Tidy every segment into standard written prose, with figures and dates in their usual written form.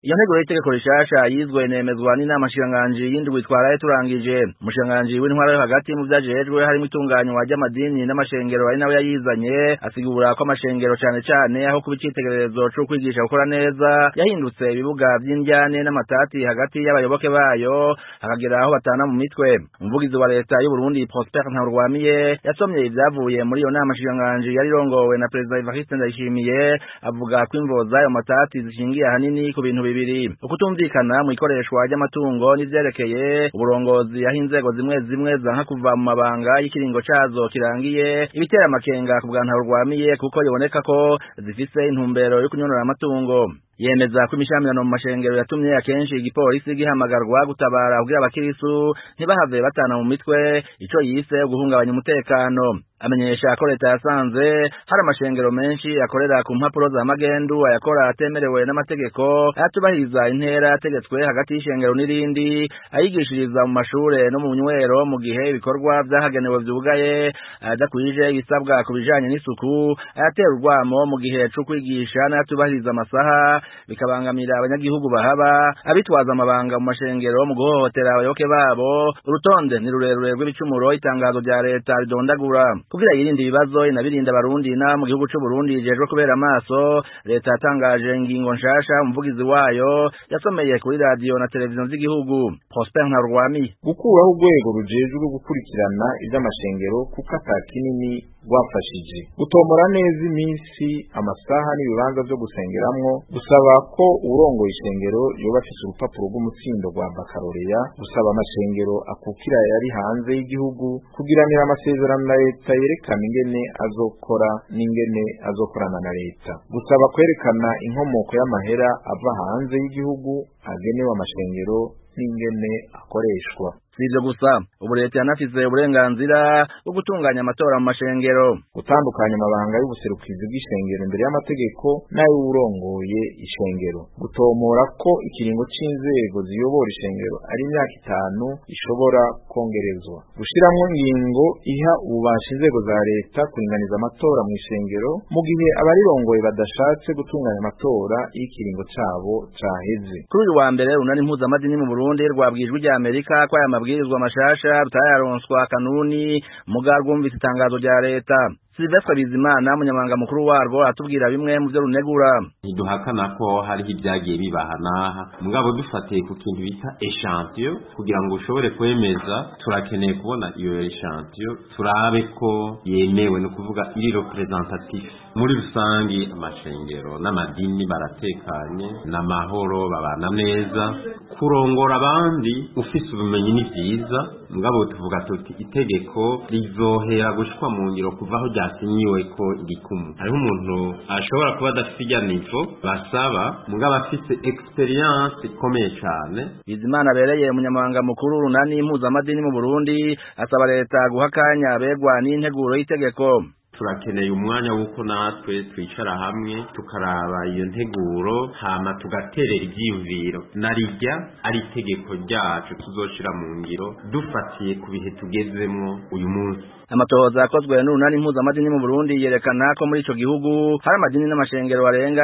Iyo ntego y'itegeko rishasha yizwe nemezwa n'inama nshikiranganji y'indwi twaraye turangije. Umushikiranganji w'intwaro yo hagati mu vyajejwe harimo itunganywa ry'amadini n'amashengero ari nawe yayizanye, asigura ko amashengero cane cane aho kuba icitegererezo co kwigisha gukora neza yahindutse ibibuga vy'indyane n'amatati hagati y'abayoboke bayo, hakagera aho batana mu mitwe. Umuvugizi wa leta y'u Burundi Prosper Ntarurwamiye yasomye ivyavuye muri iyo nama nshikiranganji yari irongowe na Perezida Evariste Ndayishimiye, avuga ko imvo z'ayo matati zishingiye ahanini ku bintu bibiri: ukutumvikana mu ikoreshwa ry'amatungo n'ivyerekeye uburongozi aho inzego zimwe zanka kuva mu mabanga y'ikiringo cazo kirangiye, ibitera amakenga ku bwa Ntarurwamiye kuko biboneka ko zifise intumbero yo kunyonora amatungo. Yemeza ko imishamirano mu mashengero yatumye akenshi igipolisi gihamagarwa gutabara kugira abakirisu ntibahave batana mu mitwe, ico yise guhungabanya umutekano. Amenyesha ko leta yasanze hari amashengero menshi akorera ku mpapuro za magendu, ayakora atemerewe n'amategeko, ayatubahiriza intera yategetswe hagati y'ishengero n'irindi, ayigishiriza mu mashure no mu nywero mu gihe ibikorwa vyahagenewe vyugaye, ayadakwije ibisabwa ku bijanye n'isuku, ayatera urwamo mu gihe co kwigisha n'ayatubahiriza amasaha, bikabangamira abanyagihugu bahaba, abitwaza amabanga mu mashengero mu guhohotera abayoboke babo. Urutonde ni rurerure rw'ibicumuro itangazo rya leta ridondagura. Kugira yirinde ibibazo inabirinda abarundi na mu gihugu c'u Burundi jejwe kubera amaso, leta yatangaje ingingo nshasha. Umuvugizi wayo yasomeye kuri radio na televiziyo z'igihugu. Prosper Ntarurwamiye: gukuraho urwego rujejwe gukurikirana ivy'amashengero kuko atakinini rwafashije, gutomora neza iminsi, amasaha n'ibibanza vyo gusengeramwo, gusaba ko urongoye ishengero yoba afise urupapuro rw'umutsindo rwa bakaloreya, gusaba amashengero akukira yari hanze y'igihugu kugiranira amasezerano na leta yerekana ingene azokora n'ingene azokorana na leta, gusaba kwerekana inkomoko y'amahera ava hanze y'igihugu agenewe amashengero n'ingene akoreshwa. Sivyo gusa, ubu leta yanafise uburenganzira bwo gutunganya amatora mu mashengero, gutandukanya amabanga y'ubuserukizi bw'ishengero imbere y'amategeko n'ay'urongoye ishengero, gutomora ko ikiringo c'inzego ziyobora ishengero ari imyaka 5 ishobora kongerezwa, gushiramwo ingingo iha ububasha inzego za leta kuringaniza amatora mu ishengero mu gihe abarirongoye badashatse gutunganya amatora y'ikiringo cabo caheze. Kuri uyu wa mbere urunani mpuzamadini mu Burundi rwabwijwe rya Amerika ko aya mabwirizwa mashasha rutayaronswa kanuni muga rwumvise itangazo rya leta. Silvestre Bizimana umunyamabanga mukuru warwo atubwira bimwe mu byo runegura. Ntiduhakana ko hari ibyagiye bibahana, mugabo dufatiye ku kintu bita echantillon kugira ngo ushobore kwemeza, turakeneye kubona iyo echantillon turabe ko yemewe, no kuvuga iri representatif. Muri rusangi amashengero n'amadini baratekanye n'amahoro, babana neza, kurongora abandi ufise ubumenyi ni vyiza, mugabo tuvuga tuti itegeko rizohera gushwa mu ngiro kuvaho ryasinyiwe ko igikumu. Hariho umuntu ashobora kuba adafite irya nivo basaba, mugabo afise experience ikomeye cane. Bizimana abereye umunyamabanga mukuru urunani mpuzamadini mu Burundi asaba leta guha akanya abegwa n'integuro y'itegeko. Turakeneye umwanya wuko natwe twicara hamwe tukaraba iyo nteguro, hama tugaterera ivyiyumviro narijya ari itegeko ryacu tuzoshira mu ngiro dufatiye ku bihe tugezemwo uyu munsi. Amatohoza akozwe n'urunani mpuzamadini mu Burundi yerekana ko muri ico gihugu hari amadini n'amashengero barenga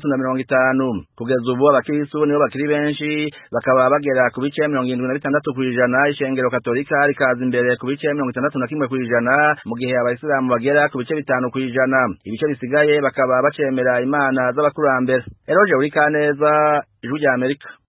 650. Kugeza ubu abakirisu nibo bakiri benshi, bakaba bagera ku bice 76%, ishengero katolika rikaza imbere ku bice 61%, mu gihe abayisilamu bagera ku bice 5%. Ibice bisigaye bakaba bacemera imana z'abakurambere. Eroje uri Kaneza, Ijwi rya Amerika.